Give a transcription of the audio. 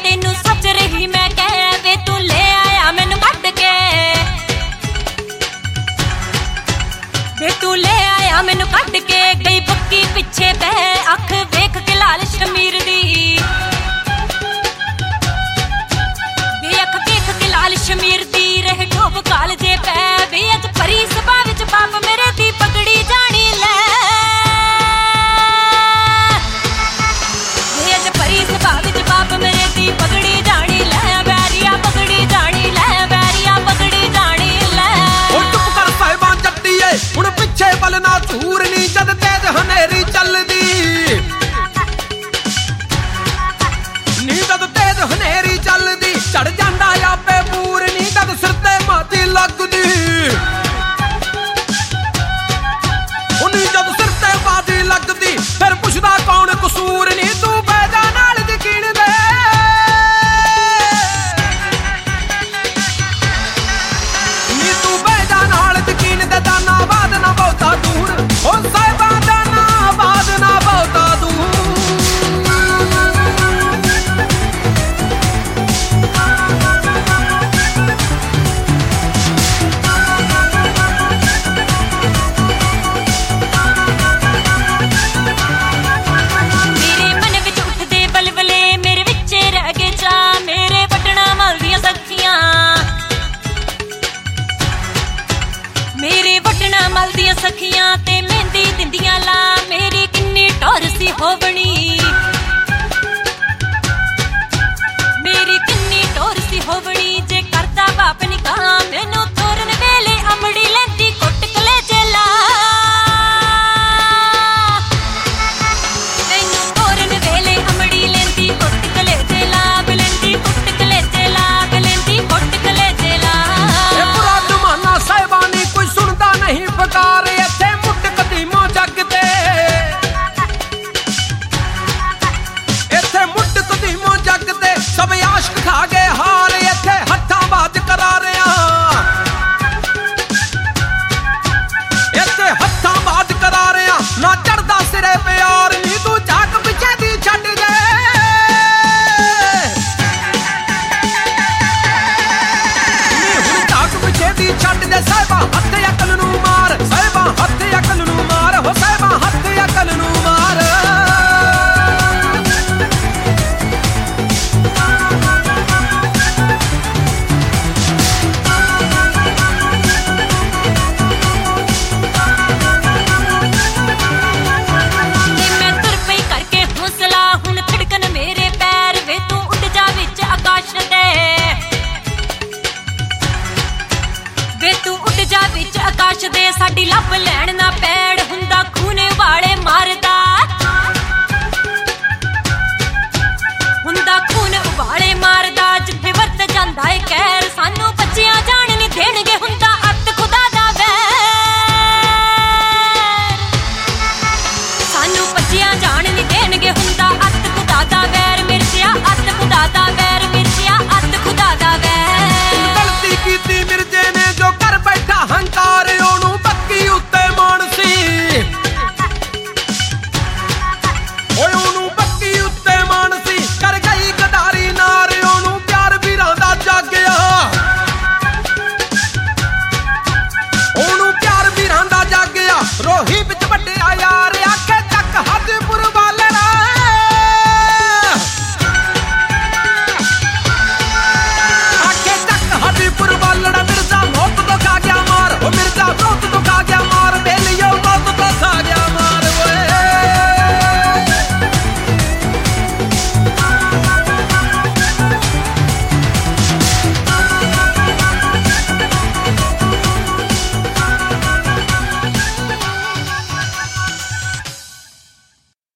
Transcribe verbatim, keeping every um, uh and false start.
तेनू सच रही मैं कह वे तू ले आया मैनू कट के वे तू ले आया मैनू कट के गई पक्की पिछे बह अख वेख के लाल शमीर दी वे अख वेख के लाल शमीर दी रह ठोप काल जे पै वे अज परी सभा विच बाप मेरे दी पगड़ी जानी ले वे अज परी सभा विच बाप मेरे दी पगड़ी जानी ले बैरिया पगड़ी जानी ले बैरिया पगड़ी जानी ले ओ चुप कर साहिबां जट्टीए हुण पिछे बलना धूर नी जद तेज हनेरी चलदी नी जद तेज हनेरी चलदी चढ़ जांदा आपे पूर नी जद सिर ते माती लगदी उनी जद सिर ते माती लगदी फिर पुछदा कौन कसूर नी तू बैजा नाल यकीन दे नी तू बैजा नाल यकीन दे दाना बाद ना बहुता दूर ओ साहिबा दाना बाद ना बहुता दूर मेरे मन विच उठदे बलबले मेरे विचे रह गए चा मेरे पटना मल दियां सखियां मेरे वटना मल दियां सखियां ते मेहंदी दिंदियां ला मेरी किन्नी टौर सी होवणी मेरी किन्नी टौर सी होवणी जे करदा बाप निकाह मैनू तोरन वेले अमड़ी लैंदी कुट कलेजे ला तैनू तोरन वेले अमड़ी लैंदी कुट कलेजे ला बलैंदी कुट कलेजे ला बलैंदी कुट कलेजे ला ए बुरा जमाना साहिबा नी कोई सुनदा नहीं पुकार इत्थे मुट कदीमों जग ते इत्थे मुट कदीमों जग ते सब आशिक खा गए हार इत्थे हत्थां बाज करा रिया इत्थे हत्थां बाज करा रिया ना चढ़दा सिरे प्यार नी तू झाक पिछे दी छड्ड दे नी हुण झाक पिछे दी छड्ड दे साहिबा हत्थ अकल नू मार साहिबा हत्थ अकल नू मार हो साहिबा हत्थ अकल नू मार ते मैं तुर पई करके हौसला हुण धड़कन मेरे पैर वे तू उड़ जा विच आकाश दे वे तू उड़ जा विच आकाश दे साडी लभ लैण ना पैड़ हुंदा खूने वाले मार